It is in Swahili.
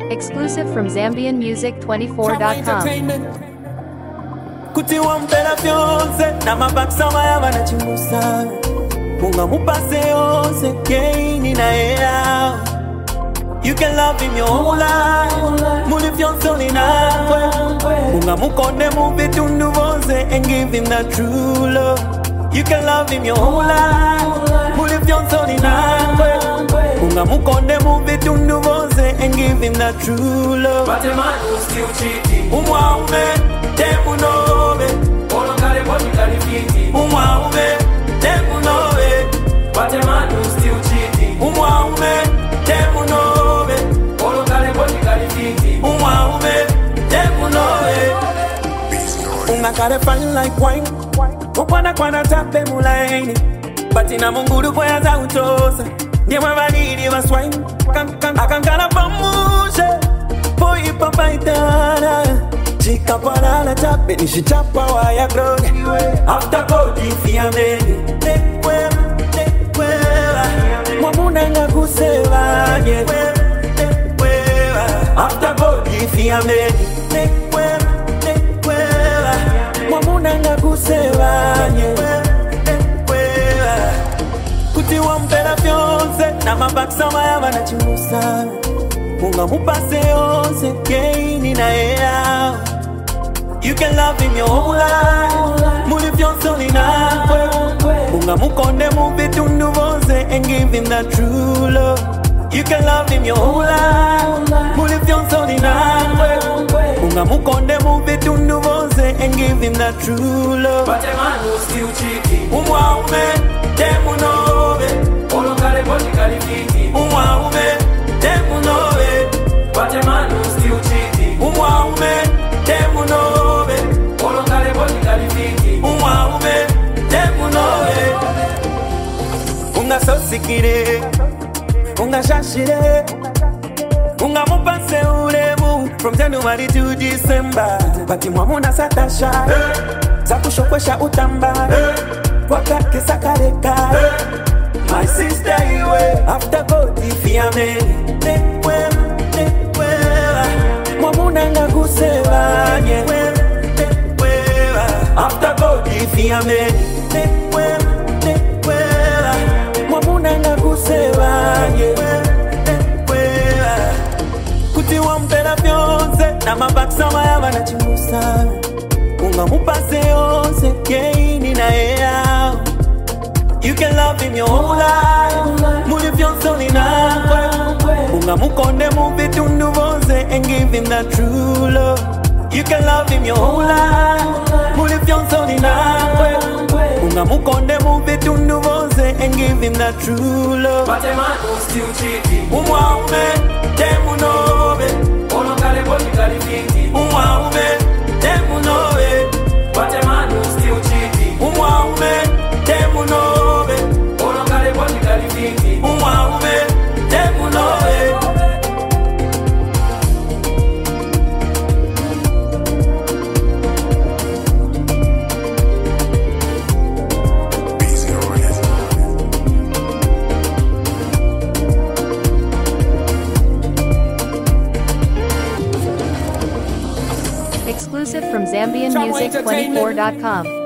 Exclusive from ZambianMusic24.com. Kuti wampera fyonse na mabaksa waya wanachimusa Munga mupase yonse keini na ea You can love him your whole life Muli fyonse ulinakwe Munga mukonde mubitundu vonse And give him that true love You can love him your whole life Muli fyonse ulinakwe Munga mukonde mubitundu vonse And give him that true love But a man who's still cheating Umwaume, demu nove Olongale botikali fiti Umwaume, demu nove But a man who's still cheating Umwaume, demu nove Olongale botikali fiti Umwaume, demu nove Ungakare fine like wine Ukwana kwana tape mulaini Batina munguru kwaya za uchosa Ndiye mwadiri wa swine Akankana pamushe Poi papaitana Chika parala tape nishichapa waya groge After body fiameni Nekwela Mwamuna nga kuseva After body fiameni Nekwela Mwamuna nga kuseva Kuti wampera fyonse na mabaksa waya wanachimusa Munga mupase yonse keini na ea You can love him your whole life Muli fyonse ulinakwe Munga mukonde mubitundu vonse And give him that true love You can love him your whole life Muli fyonse ulinakwe Munga mukonde mubitundu vonse And give him that true love But a man who's still cheating Umwaume, demu nove Olongale botikali fiti Umwaume, demu nove But a man who's still cheating Umwaume, demu nove Olongale botikali fiti Umwaume, demu nove Unga sosikire Unga shashire Unga mupase uremu From January to December Bati mwamuna satasha Zakushokwesha utamba Wakake sakareka My sister iwe After God ifiameni Nekwela Mwamuna nga kuseva After God ifiameni Nekwela Mwamuna nga kuseva Kuti wampera fyonse na mabaksa waya wanachimusa Unga mupase yonse keini na ea You can love him your whole life Muli fyonse ulinakwe Unga mukonde mubitundu vonse And give him that true love You can love him your whole life Muli fyonse ulinakwe Unga mukonde mubitundu vonse And give him that true love But a man who's still cheating Umwaume, demu nove Olongale botikali fiti Umwaume, demu nove But a man who's still cheating Umwaume, demu nove Olongale botikali fiti Umwaume, demu nove Exclusive from ZambianMusic24.com.